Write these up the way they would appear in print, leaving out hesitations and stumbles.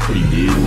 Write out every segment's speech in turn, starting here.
primeiro.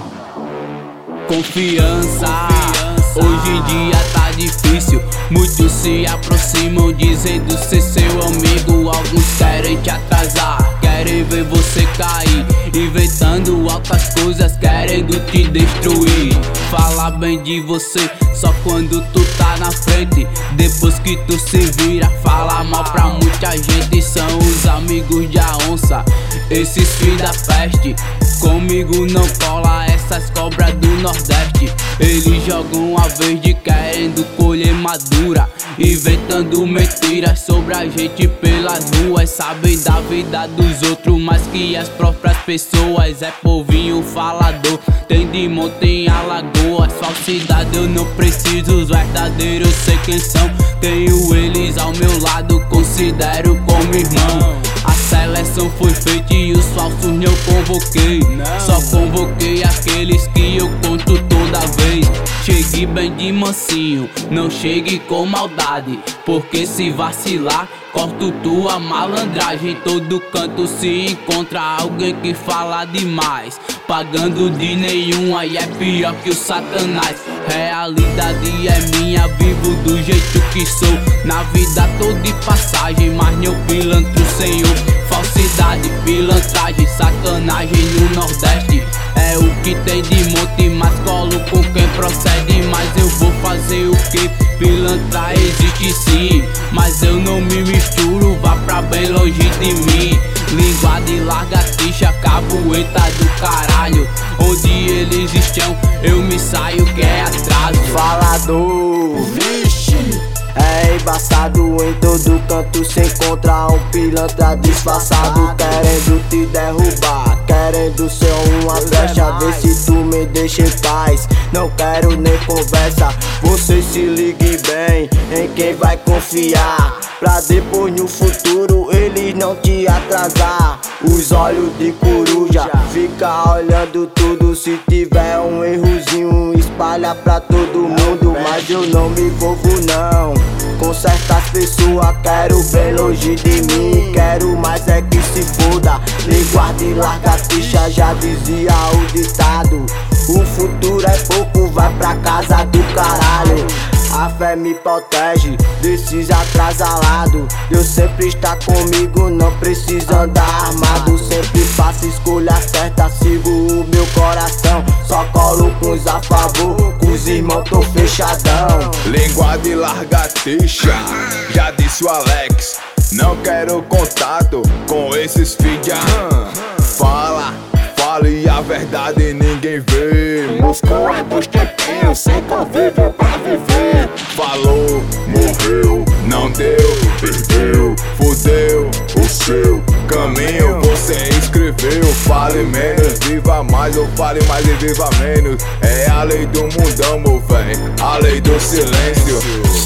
Confiança, hoje em dia tá difícil. Muitos se aproximam dizendo ser seu amigo. Alguns querem te atrasar, querem ver você cair, inventando altas coisas, querendo te destruir. Fala bem de você só quando tu tá na frente, depois que tu se vira, fala mal pra muita gente. São os amigos de a onça, esses filhos da peste. Comigo não cola essas cobras do Nordeste. Eles jogam a verde querendo colher madura, inventando mentiras sobre a gente pelas ruas. Sabem da vida dos outros mais que as próprias pessoas. É povinho falador, tem de monte em Alagoas. Falsidade eu não preciso, os verdadeiros eu sei quem são. Tenho eles ao meu lado, considero como irmão. A seleção foi feita e os falsos não convoquei. Só convoquei aqueles que eu conto toda vez. Chegue bem de mansinho, não chegue com maldade, porque se vacilar, corto tua malandragem. Todo canto se encontra alguém que fala demais, pagando de nenhum, aí é pior que o Satanás. Realidade é minha, vivo do jeito que sou. Na vida tô de passagem, mas não pilantro, senhor. Falsidade, pilantragem, sacanagem no Nordeste é o que tem de monte, mas colo com quem procede. Mas eu vou fazer o que? Pilantrar existe sim, mas eu não me misturo, vá pra bem longe de mim. Língua de lagartixa, cabueta do caralho, onde eles estão eu me saio que é atraso. Falador, vixe, é embaçado, em todo canto se encontra um pilantra disfarçado, querendo te derrubar, querendo ser uma brecha. Vê se tu me deixa em paz, não quero nem conversa. Você se ligue bem em quem vai confiar, pra depois no futuro eles não te atrasar. Os olhos de coruja fica olhando tudo, se tiver um errozinho espalha pra todo mundo. Mas eu não me envolvo não com certas pessoas, quero bem longe de mim, quero mais é que se foda. Língua de lagartixa, já dizia o ditado, o futuro é pouco, vai pra casa do caralho. A fé me protege desses atrasalados, Deus sempre está comigo, não precisa andar armado. Sempre faço escolha certa, sigo o meu coração, só colo com os a favor, com os irmãos tô fechadão. Língua de lagartixa, já disse o Alex, não quero contato com esses filha. Fala e a verdade ninguém vê. Moscou é dos tempinhos, sem convívio pra viver. Falou, morreu, não deu, perdeu, fudeu o seu caminho. Você escreveu, fale menos, viva mais, ou fale mais e viva menos. É a lei do mundão, meu véi, a lei do silêncio.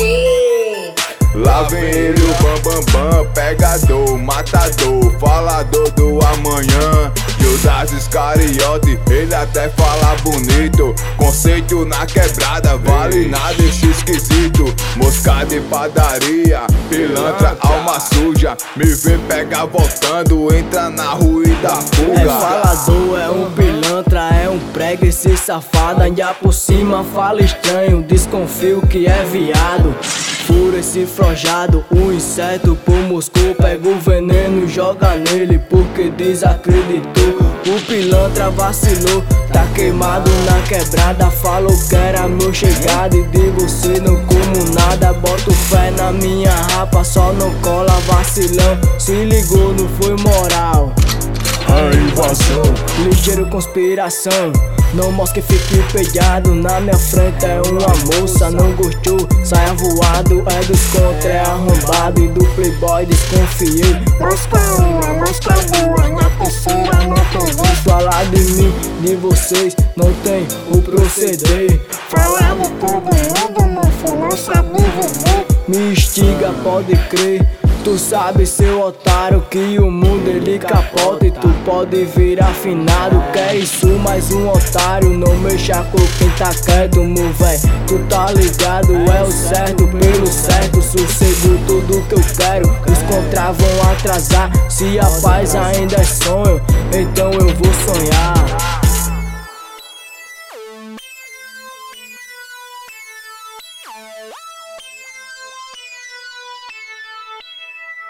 Lá vem ele, o bam, pegador, matador, falador do amanhã. Judas Iscariote, ele até fala bonito. Conceito na quebrada, vale nada, esse esquisito. Mosca de padaria, pilantra, alma suja. Me vê pegar voltando, entra na rua e dá fuga. É falador, é um pilantra, é um prego, esse safado. Ainda por cima fala estranho, desconfio que é viado. Fura esse frojado, o inseto por Moscou, pega o veneno e joga nele porque desacreditou. O pilantra vacilou, tá queimado na quebrada, falou que era meu chegado e de você não como nada. Boto fé na minha rapa, só não cola vacilão. Se ligou, não foi moral. A invasão, ligeiro conspiração, não mostre que fique pegado. Na minha frente é uma moça, não gostou, saia voado. É dos contra, é arrombado e do playboy desconfiei. mosca uma, mosca boa, na terceira não TV. Falar de mim, de vocês, não tem o proceder. Falar de todo mundo, meu filho, não sabe viver. Me instiga, pode crer. Tu sabe, seu otário, que o mundo ele capota e tu pode vir afinado. Quer isso, mais um otário, não mexa com quem tá quieto, meu véi. Tu tá ligado, é o certo, pelo certo, sossego tudo que eu quero. Os contras vão atrasar, se a paz ainda é sonho, então eu vou sonhar.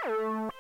Wow.